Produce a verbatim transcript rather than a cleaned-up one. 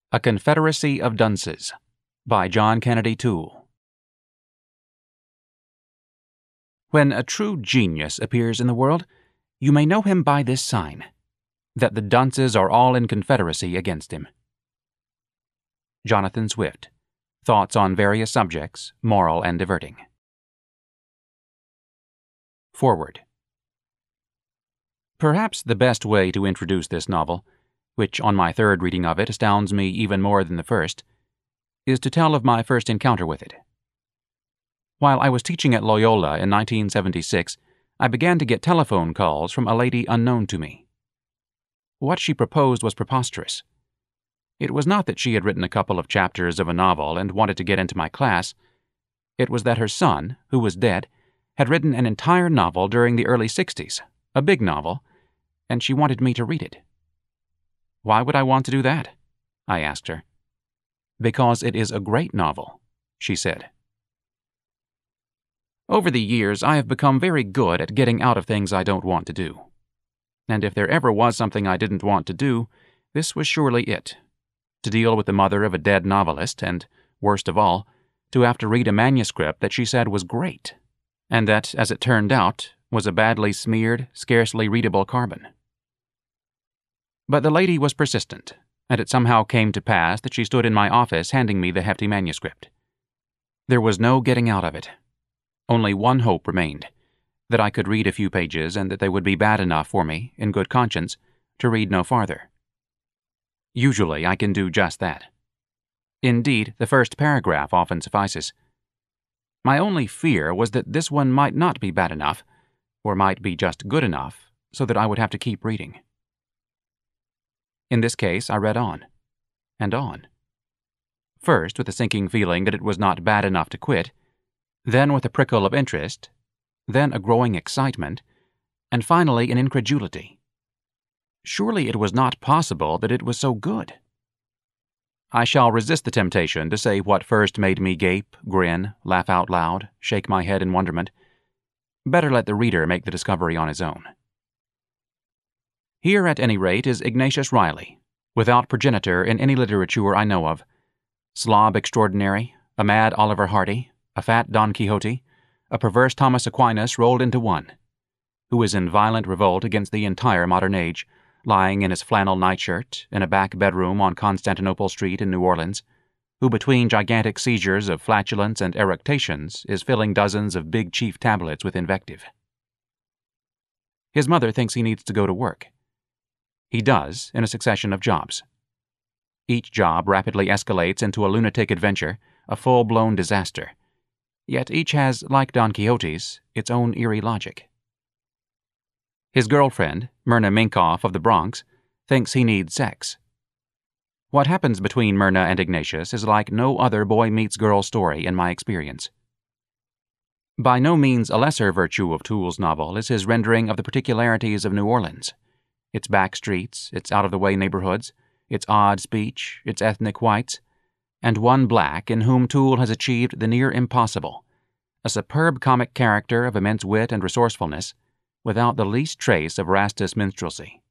A Confederacy of Dunces by John Kennedy Toole. When a true genius appears in the world, you may know him by this sign, that the dunces are all in confederacy against him. Jonathan Swift. Thoughts on Various Subjects, Moral and Diverting. Foreword. Perhaps the best way to introduce this novel, which on my third reading of it astounds me even more than the first, is to tell of my first encounter with it. While I was teaching at Loyola in nineteen seventy-six, I began to get telephone calls from a lady unknown to me. What she proposed was preposterous. It was not that she had written a couple of chapters of a novel and wanted to get into my class. It was that her son, who was dead, had written an entire novel during the early sixties, a big novel, and she wanted me to read it. Why would I want to do that? I asked her. Because it is a great novel, she said. Over the years, I have become very good at getting out of things I don't want to do. And if there ever was something I didn't want to do, this was surely it. To deal with the mother of a dead novelist and, worst of all, to have to read a manuscript that she said was great, and that, as it turned out, was a badly smeared, scarcely readable carbon. But the lady was persistent, and it somehow came to pass that she stood in my office handing me the hefty manuscript. There was no getting out of it. Only one hope remained, that I could read a few pages and that they would be bad enough for me, in good conscience, to read no farther. Usually I can do just that. Indeed, the first paragraph often suffices. My only fear was that this one might not be bad enough, or might be just good enough, so that I would have to keep reading. In this case, I read on, and on. First with a sinking feeling that it was not bad enough to quit, then with a prickle of interest, then a growing excitement, and finally an incredulity. Surely it was not possible that it was so good. I shall resist the temptation to say what first made me gape, grin, laugh out loud, shake my head in wonderment. Better let the reader make the discovery on his own. Here, at any rate, is Ignatius Reilly, without progenitor in any literature I know of, slob extraordinary, a mad Oliver Hardy, a fat Don Quixote, a perverse Thomas Aquinas rolled into one, who is in violent revolt against the entire modern age, lying in his flannel nightshirt in a back bedroom on Constantinople Street in New Orleans, who between gigantic seizures of flatulence and eructations is filling dozens of Big Chief tablets with invective. His mother thinks he needs to go to work. He does, in a succession of jobs. Each job rapidly escalates into a lunatic adventure, a full-blown disaster. Yet each has, like Don Quixote's, its own eerie logic. His girlfriend, Myrna Minkoff of the Bronx, thinks he needs sex. What happens between Myrna and Ignatius is like no other boy-meets-girl story in my experience. By no means a lesser virtue of Toole's novel is his rendering of the particularities of New Orleans, its back streets, its out-of-the-way neighborhoods, its odd speech, its ethnic whites, and one black in whom Toole has achieved the near impossible, a superb comic character of immense wit and resourcefulness, without the least trace of Rastus minstrelsy.